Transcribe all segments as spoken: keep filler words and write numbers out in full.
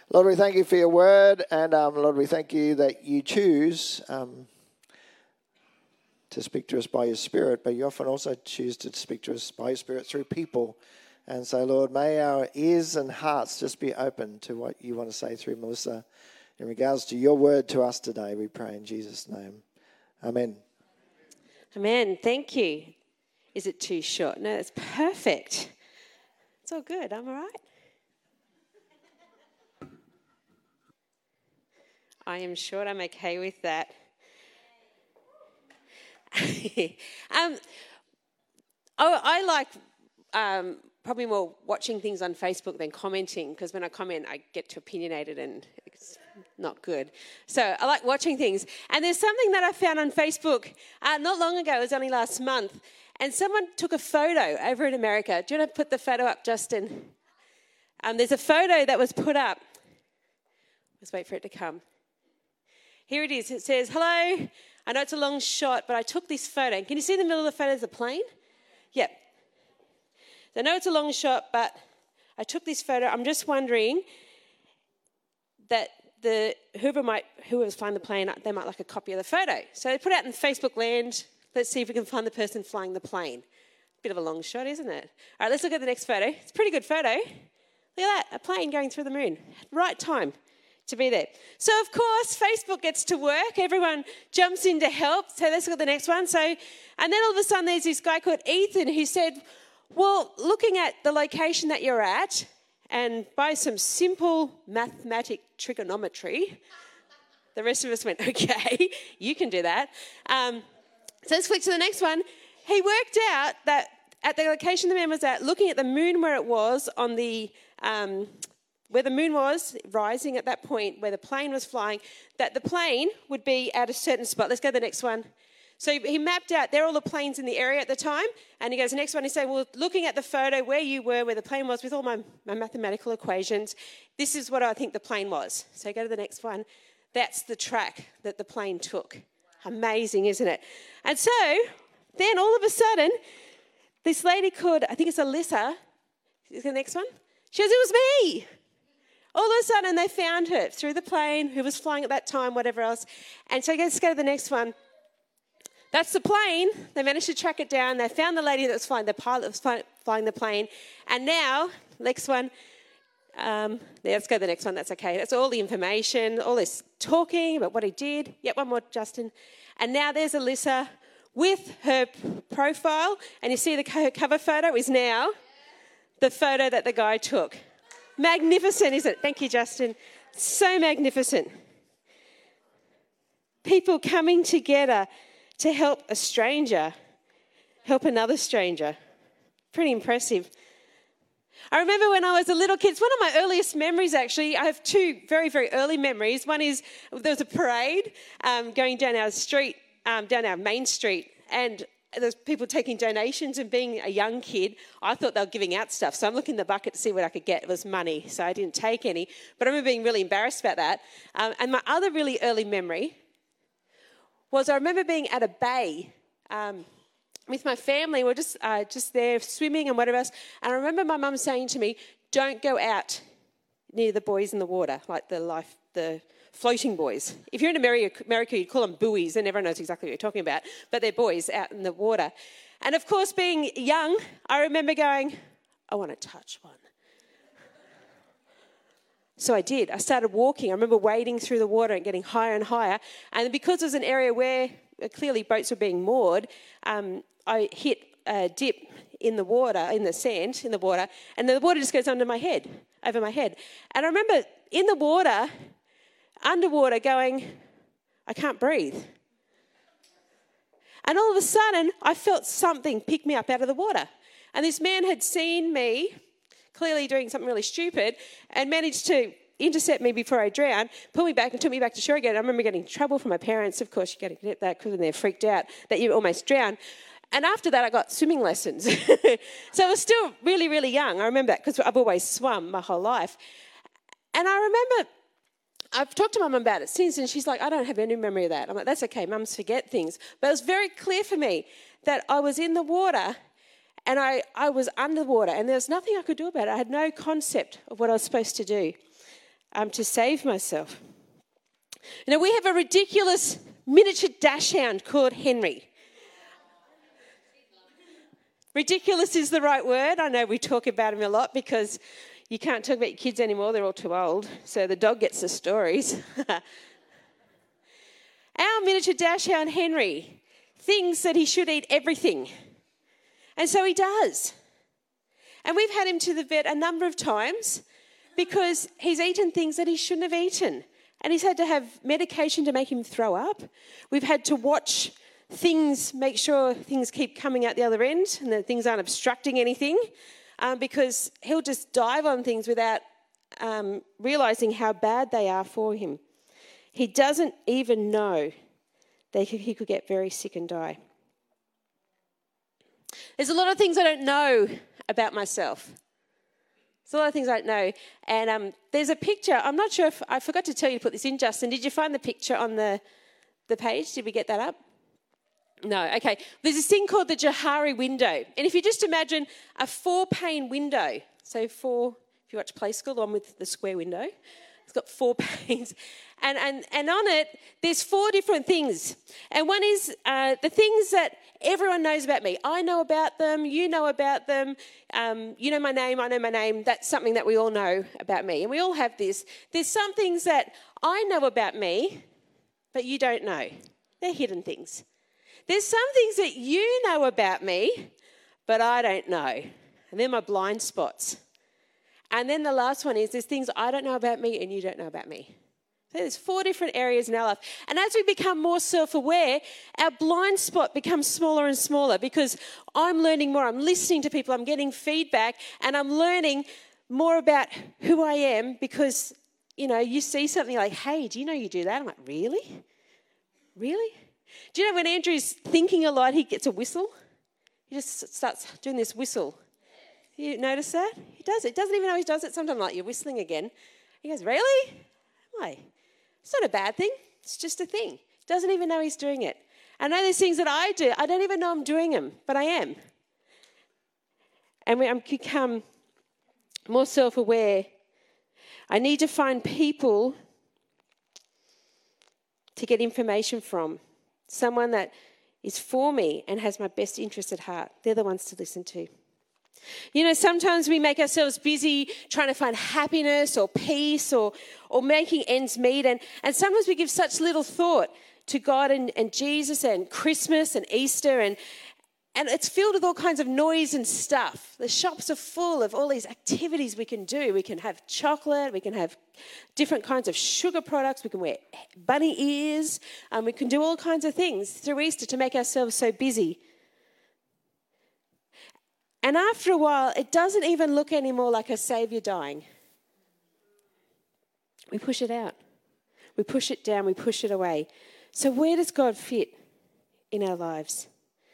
Lord, we thank you for your word, and um, Lord, we thank you that you choose um, to speak to us by your Spirit, but you often also choose to speak to us by your Spirit through people. And so, Lord, may our ears and hearts just be open to what you want to say through Melissa in regards to your word to us today, we pray in Jesus' name. Amen. Amen. Thank you. Is it too short? No, it's perfect. It's all good. I'm all right. I am short. I'm okay with that. um, oh, I like um, probably more watching things on Facebook than commenting, because when I comment, I get too opinionated and it's not good. So I like watching things. And there's something that I found on Facebook uh, not long ago. It was only last month. And someone took a photo over in America. Do you want to put the photo up, Justin? Um, there's a photo that was put up. Let's wait for it to come. Here it is. It says, hello. I know it's a long shot, but I took this photo. Can you see in the middle of the photo there's a plane? Yep. I know it's a long shot, but I took this photo. I'm just wondering that the whoever might whoever's flying the plane, they might like a copy of the photo. So they put it out in Facebook land. Let's see if we can find the person flying the plane. Bit of a long shot, isn't it? All right, let's look at the next photo. It's a pretty good photo. Look at that, a plane going through the moon. Right time to be there. So, of course, Facebook gets to work. Everyone jumps in to help. So let's look at the next one. So, and then all of a sudden there's this guy called Ethan who said, well, looking at the location that you're at, and by some simple mathematic trigonometry, the rest of us went, okay, you can do that. Um, so let's click to the next one. He worked out that at the location the man was at, looking at the moon where it was on the... Um, where the moon was rising at that point, where the plane was flying, that the plane would be at a certain spot. Let's go to the next one. So he mapped out, there are all the planes in the area at the time, and he goes, the next one, he said, well, looking at the photo where you were, where the plane was, with all my, my mathematical equations, this is what I think the plane was. So go to the next one. That's the track that the plane took. Amazing, isn't it? And so then all of a sudden, this lady called, I think it's Alyssa, is the next one? She goes, it was me. All of a sudden, they found her through the plane, who was flying at that time, whatever else. And so let's go to the next one. That's the plane. They managed to track it down. They found the lady that was flying, the pilot that was fly, flying the plane. And now, next one. Um, yeah, let's go to the next one. That's okay. That's all the information, all this talking about what he did. Yep, one more, Justin. And now there's Alyssa with her profile. And you see the cover photo is now the photo that the guy took. Magnificent, isn't it? Thank you, Justin. So magnificent. People coming together to help a stranger, help another stranger. Pretty impressive. I remember when I was a little kid, it's one of my earliest memories, actually. I have two very, very early memories. One is there was a parade um, going down our street, um, down our main street, and there's people taking donations, and being a young kid, I thought they were giving out stuff. So I'm looking in the bucket to see what I could get. It was money, so I didn't take any. But I remember being really embarrassed about that. Um, and my other really early memory was I remember being at a bay um, with my family. We're just uh, just there swimming and whatever else. And I remember my mum saying to me, don't go out near the boys in the water, like the life, the floating boys. If you're in America, America, you'd call them buoys, and everyone knows exactly what you're talking about, but they're boys out in the water. And of course, being young, I remember going, I want to touch one. So I did. I started walking. I remember wading through the water and getting higher and higher. And because it was an area where clearly boats were being moored, um, I hit a dip in the water, in the sand, in the water, and the water just goes under my head, over my head. And I remember in the water, underwater, going, I can't breathe. And all of a sudden, I felt something pick me up out of the water. And this man had seen me, clearly doing something really stupid, and managed to intercept me before I drowned, pull me back and took me back to shore again. I remember getting in trouble from my parents. Of course, you get that because they're freaked out that you almost drowned. And after that, I got swimming lessons. So I was still really, really young. I remember that because I've always swum my whole life. And I remember I've talked to Mum about it since, and she's like, I don't have any memory of that. I'm like, that's okay, Mums forget things. But it was very clear for me that I was in the water and I, I was underwater, and there was nothing I could do about it. I had no concept of what I was supposed to do. um, to save myself. Now, we have a ridiculous miniature dachshund called Henry. Ridiculous is the right word. I know we talk about him a lot because you can't talk about your kids anymore. They're all too old. So the dog gets the stories. Our miniature dachshund, Henry, thinks that he should eat everything. And so he does. And we've had him to the vet a number of times because he's eaten things that he shouldn't have eaten. And he's had to have medication to make him throw up. We've had to watch things, make sure things keep coming out the other end and that things aren't obstructing anything, um, because he'll just dive on things without um, realising how bad they are for him. He doesn't even know that he could get very sick and die. There's a lot of things I don't know about myself. There's a lot of things I don't know. And um, there's a picture. I'm not sure if I forgot to tell you to put this in, Justin. Did you find the picture on the, the page? Did we get that up? No. Okay. There's this thing called the Johari window. And if you just imagine a four-pane window, so four, if you watch Play School, the one with the square window, it's got four panes. And, and, and on it, there's four different things. And one is uh, the things that everyone knows about me. I know about them. You know about them. Um, you know my name. I know my name. That's something that we all know about me. And we all have this. There's some things that I know about me, but you don't know. They're hidden things. There's some things that you know about me, but I don't know. And they're my blind spots. And then the last one is there's things I don't know about me and you don't know about me. So there's four different areas in our life. And as we become more self-aware, our blind spot becomes smaller and smaller because I'm learning more. I'm listening to people. I'm getting feedback and I'm learning more about who I am because, you know, you see something like, hey, do you know you do that? I'm like, really? Really? Do you know when Andrew's thinking a lot, he gets a whistle? He just starts doing this whistle. You notice that? He does it. He doesn't even know he does it. Sometimes I'm like, you're whistling again. He goes, really? Why? It's not a bad thing. It's just a thing. Doesn't even know he's doing it. I know there's things that I do. I don't even know I'm doing them, but I am. And we, I'm become more self-aware. I need to find people to get information from. Someone that is for me and has my best interest at heart. They're the ones to listen to. You know, sometimes we make ourselves busy trying to find happiness or peace or or making ends meet. And, and sometimes we give such little thought to God and, and Jesus and Christmas and Easter. And, and it's filled with all kinds of noise and stuff. The shops are full of all these activities we can do. We can have chocolate. We can have different kinds of sugar products. We can wear bunny ears. Um, we can do all kinds of things through Easter to make ourselves so busy. And after a while, it doesn't even look anymore like a Saviour dying. We push it out. We push it down. We push it away. So where does God fit in our lives?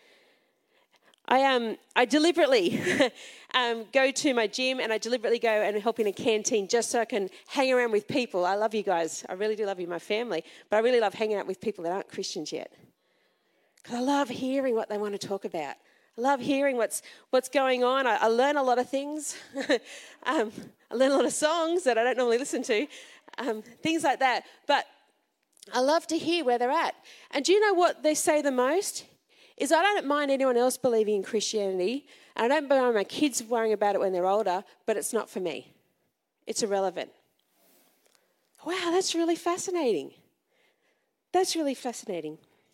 I um I deliberately um, go to my gym and I deliberately go and help in a canteen just so I can hang around with people. I love you guys. I really do love you, my family. But I really love hanging out with people that aren't Christians yet. Because I love hearing what they want to talk about. I love hearing what's what's going on. I, I learn a lot of things. um, I learn a lot of songs that I don't normally listen to, um, things like that. But I love to hear where they're at. And do you know what they say the most? Is I don't mind anyone else believing in Christianity, and I don't mind my kids worrying about it when they're older, but it's not for me. It's irrelevant. Wow, that's really fascinating. That's really fascinating.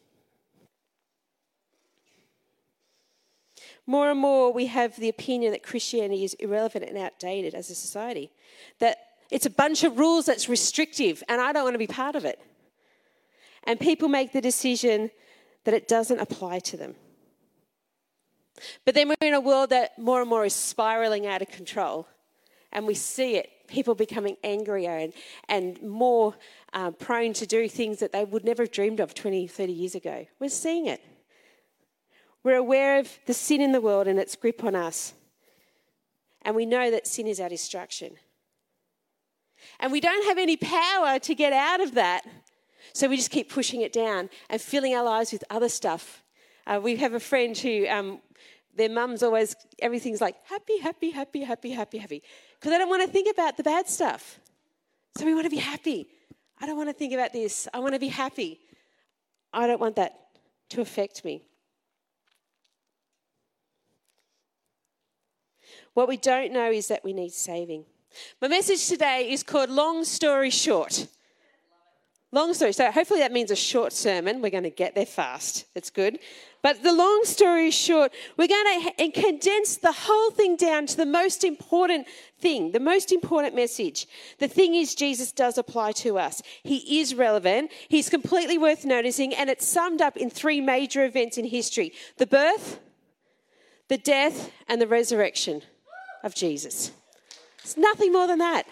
More and more we have the opinion that Christianity is irrelevant and outdated as a society. That it's a bunch of rules that's restrictive and I don't want to be part of it. And people make the decision that it doesn't apply to them. But then we're in a world that more and more is spiraling out of control. And we see it, people becoming angrier and, and more uh, prone to do things that they would never have dreamed of twenty, thirty years ago. We're seeing it. We're aware of the sin in the world and its grip on us. And we know that sin is our destruction. And we don't have any power to get out of that. So we just keep pushing it down and filling our lives with other stuff. Uh, we have a friend who, um, their mum's always, everything's like happy, happy, happy, happy, happy, happy. Because they don't want to think about the bad stuff. So we want to be happy. I don't want to think about this. I want to be happy. I don't want that to affect me. What we don't know is that we need saving. My message today is called Long Story Short. Long story. So hopefully that means a short sermon. We're going to get there fast. It's good. But the long story short, we're going to condense the whole thing down to the most important thing, the most important message. The thing is, Jesus does apply to us. He is relevant. He's completely worth noticing. And it's summed up in three major events in history: the birth, the death, and the resurrection of Jesus. It's nothing more than that.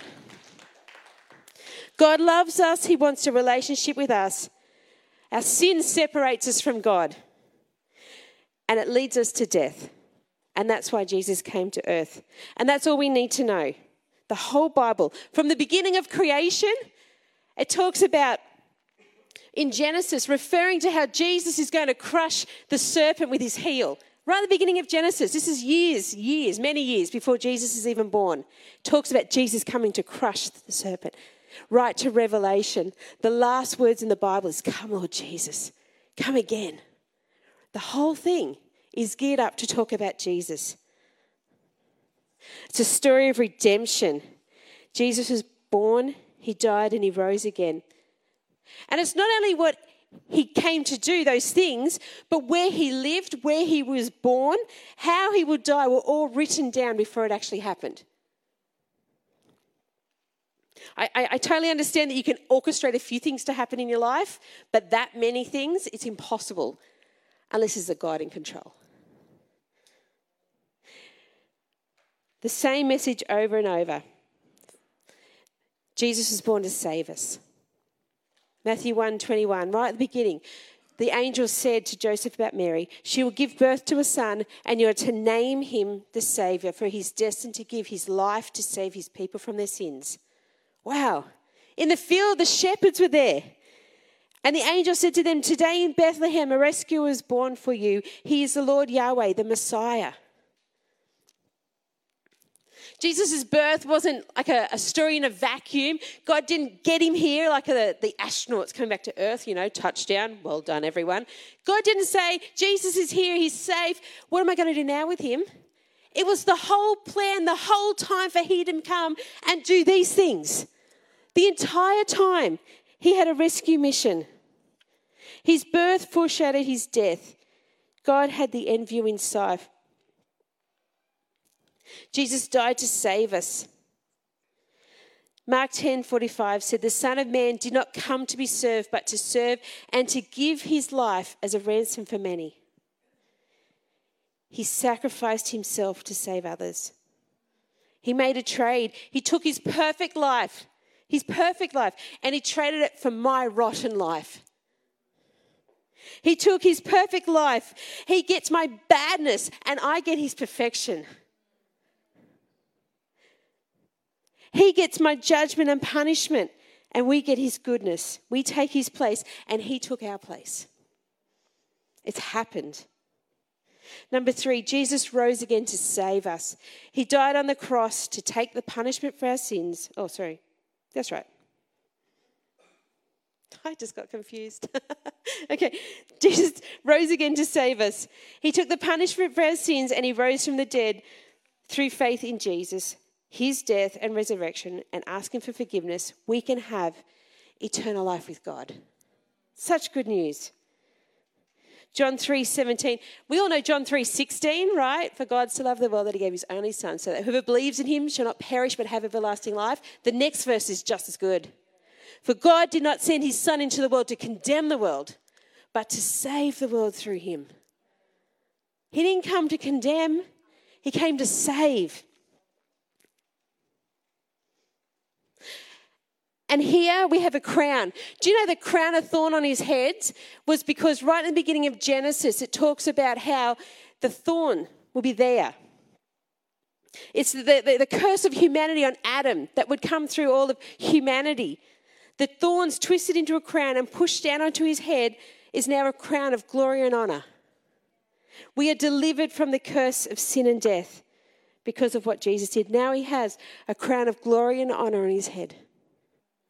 God loves us. He wants a relationship with us. Our sin separates us from God, and it leads us to death. And that's why Jesus came to earth. And that's all we need to know. The whole Bible, from the beginning of creation, it talks about, in Genesis, referring to how Jesus is going to crush the serpent with his heel. Right at the beginning of Genesis, this is years, years, many years before Jesus is even born. It talks about Jesus coming to crush the serpent. Right to Revelation, the last words in the Bible is, "Come, Lord Jesus, come again." The whole thing is geared up to talk about Jesus. It's a story of redemption. Jesus was born, he died, and he rose again. And it's not only what he came to do, those things, but where he lived, where he was born, how he would die were all written down before it actually happened. I, I, I totally understand that you can orchestrate a few things to happen in your life, but that many things, it's impossible unless there's a God in control. The same message over and over. Jesus was born to save us. Matthew one twenty-one, right at the beginning, the angel said to Joseph about Mary, "She will give birth to a son, and you are to name him the Saviour, for he's destined to give his life to save his people from their sins." Wow. In the field, the shepherds were there. And the angel said to them, "Today in Bethlehem, a rescuer is born for you. He is the Lord Yahweh, the Messiah." Jesus' birth wasn't like a, a story in a vacuum. God didn't get him here like a, the astronauts coming back to Earth, you know, touchdown. Well done, everyone. God didn't say, "Jesus is here, he's safe. What am I going to do now with him?" It was the whole plan, the whole time for him to come and do these things. The entire time, he had a rescue mission. His birth foreshadowed his death. God had the end view in sight. Jesus died to save us. Mark ten forty-five said, "The Son of Man did not come to be served, but to serve and to give his life as a ransom for many." He sacrificed himself to save others. He made a trade. He took his perfect life, his perfect life, and he traded it for my rotten life. He took his perfect life. He gets my badness, and I get his perfection. He gets my judgment and punishment, and we get his goodness. We take his place, and he took our place. It's happened. Number three, Jesus rose again to save us. He died on the cross to take the punishment for our sins. Oh, sorry. That's right. I just got confused. Okay. Jesus rose again to save us. He took the punishment for our sins, and he rose from the dead through faith in Jesus, his death and resurrection, and asking for forgiveness. We can have eternal life with God. Such good news. John three seventeen. We all know John three sixteen, right? "For God so loved the world that he gave his only son, so that whoever believes in him shall not perish but have everlasting life." The next verse is just as good. "For God did not send his son into the world to condemn the world, but to save the world through him." He didn't come to condemn. He came to save. And here we have a crown. Do you know the crown of thorn on his head was because right in the beginning of Genesis, it talks about how the thorn will be there. It's the, the, the curse of humanity on Adam that would come through all of humanity. The thorns twisted into a crown and pushed down onto his head is now a crown of glory and honor. We are delivered from the curse of sin and death because of what Jesus did. Now he has a crown of glory and honor on his head.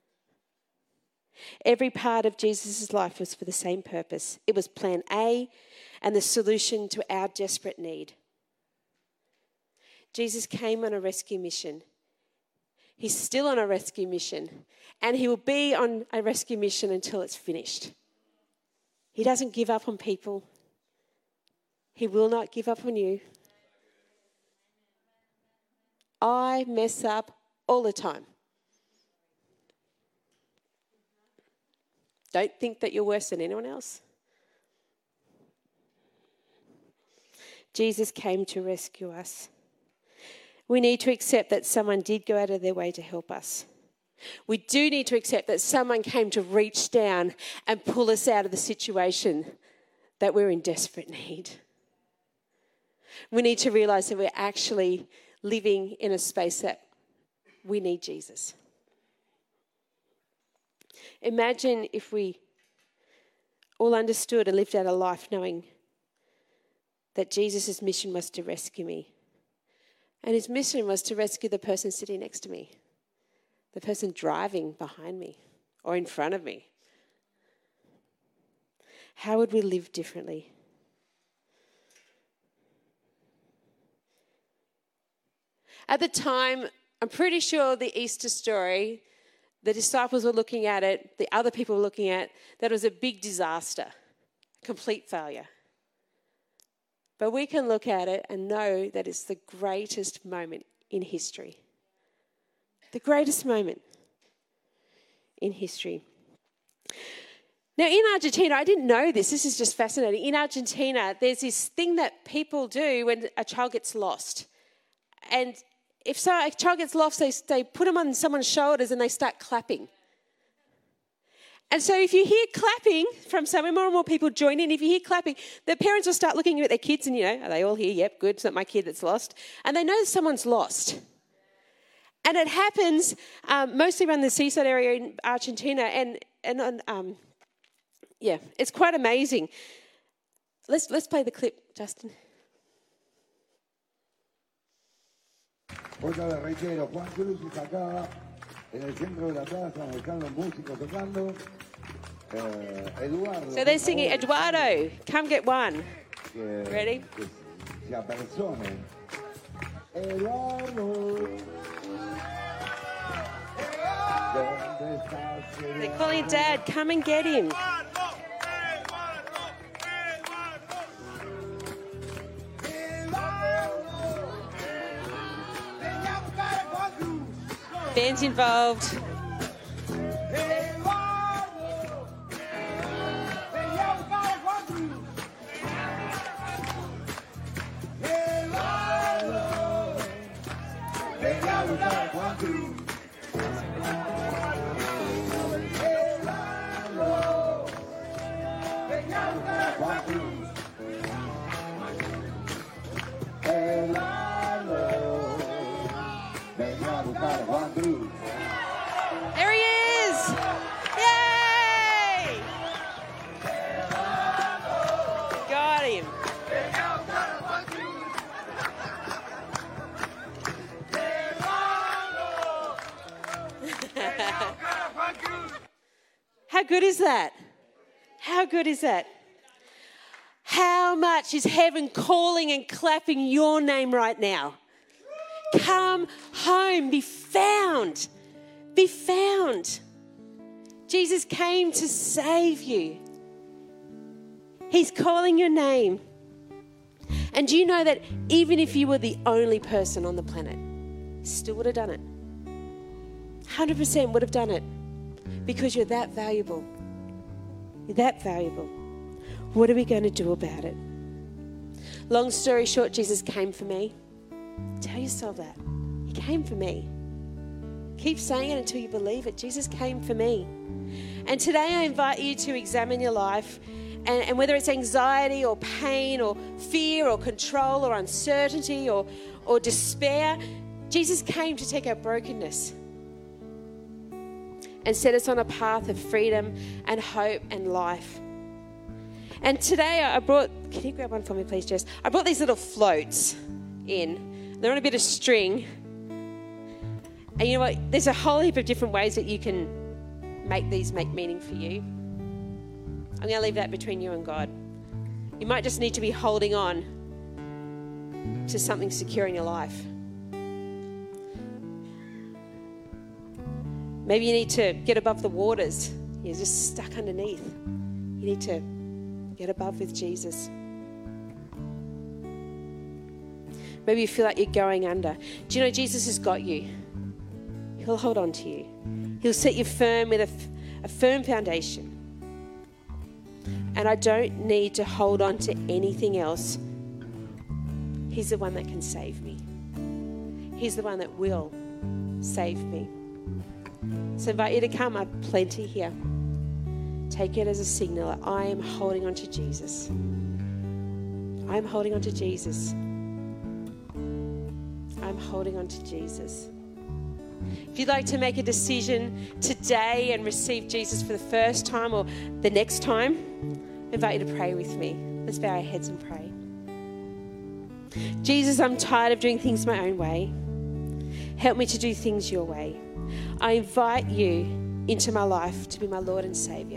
Every part of Jesus' life was for the same purpose. It was plan A and the solution to our desperate need. Jesus came on a rescue mission. He's still on a rescue mission, and he will be on a rescue mission until it's finished. He doesn't give up on people. He will not give up on you. I mess up all the time. Don't think that you're worse than anyone else. Jesus came to rescue us. We need to accept that someone did go out of their way to help us. We do need to accept that someone came to reach down and pull us out of the situation that we're in desperate need. We need to realise that we're actually living in a space that we need Jesus. Imagine if we all understood and lived out a life knowing that Jesus' mission was to rescue me. And his mission was to rescue the person sitting next to me, the person driving behind me or in front of me. How would we live differently? At the time, I'm pretty sure the Easter story, the disciples were looking at it, the other people were looking at, that it was a big disaster, complete failure. But we can look at it and know that it's the greatest moment in history. The greatest moment in history. Now, in Argentina, I didn't know this. This is just fascinating. In Argentina, there's this thing that people do when a child gets lost. And if so, a child gets lost, they, they put them on someone's shoulders and they start clapping. And so if you hear clapping from somewhere, more and more people join in. If you hear clapping, the parents will start looking at their kids and, you know, are they all here? Yep, good. It's not my kid that's lost. And they know someone's lost. And it happens um, mostly around the seaside area in Argentina. And, and um, yeah, it's quite amazing. Let's, let's play the clip, Justin. Otra vez reitero, Juan Cruz y acá en el centro de la plaza, están los músicos tocando. Eh, Eduardo. So they're singing, Eduardo, come get one. Que, Ready? Que se apersone. Eduardo. ¿Dónde estás, Eduardo? They're calling Dad, come and get him. Band's involved. There he is! Yay! Got him. How good is that? How good is that? How much is heaven calling and clapping your name right now? Come home, be found. Be found. Jesus came to save you. He's calling your name. And do you know that even if you were the only person on the planet, still would have done it? one hundred percent would have done it. Because you're that valuable. You're that valuable. What are we going to do about it? Long story short, Jesus came for me. Tell yourself that. He came for me. Keep saying it until you believe it. Jesus came for me. And today I invite you to examine your life, and, and whether it's anxiety or pain or fear or control or uncertainty or, or despair, Jesus came to take our brokenness and set us on a path of freedom and hope and life. And today I brought, can you grab one for me please, Jess? I brought these little floats in. They're on a bit of string. And you know what? There's a whole heap of different ways that you can make these make meaning for you. I'm going to leave that between you and God. You might just need to be holding on to something secure in your life. Maybe you need to get above the waters. You're just stuck underneath. You need to get above with Jesus. Maybe you feel like you're going under. Do you know Jesus has got you? He'll hold on to you. He'll set you firm with a, a firm foundation. And I don't need to hold on to anything else. He's the one that can save me. He's the one that will save me. So I invite you to come. I've plenty here. Take it as a signal that I am holding on to Jesus. I'm holding on to Jesus. I'm holding on to Jesus. If you'd like to make a decision today and receive Jesus for the first time or the next time, I invite you to pray with me. Let's bow our heads and pray. Jesus, I'm tired of doing things my own way. Help me to do things your way. I invite you into my life to be my Lord and Saviour.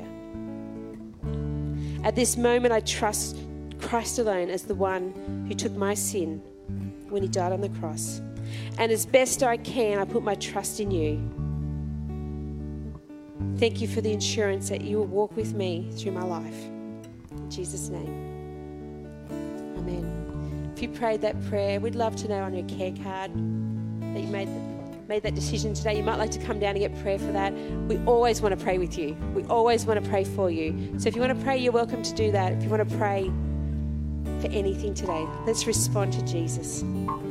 At this moment, I trust Christ alone as the one who took my sin when he died on the cross. And as best I can, I put my trust in you. Thank you for the assurance that you will walk with me through my life. In Jesus' name, amen. If you prayed that prayer, we'd love to know on your care card that you made, the, made that decision today. You might like to come down and get prayer for that. We always want to pray with you. We always want to pray for you. So if you want to pray, you're welcome to do that. If you want to pray for anything today, let's respond to Jesus.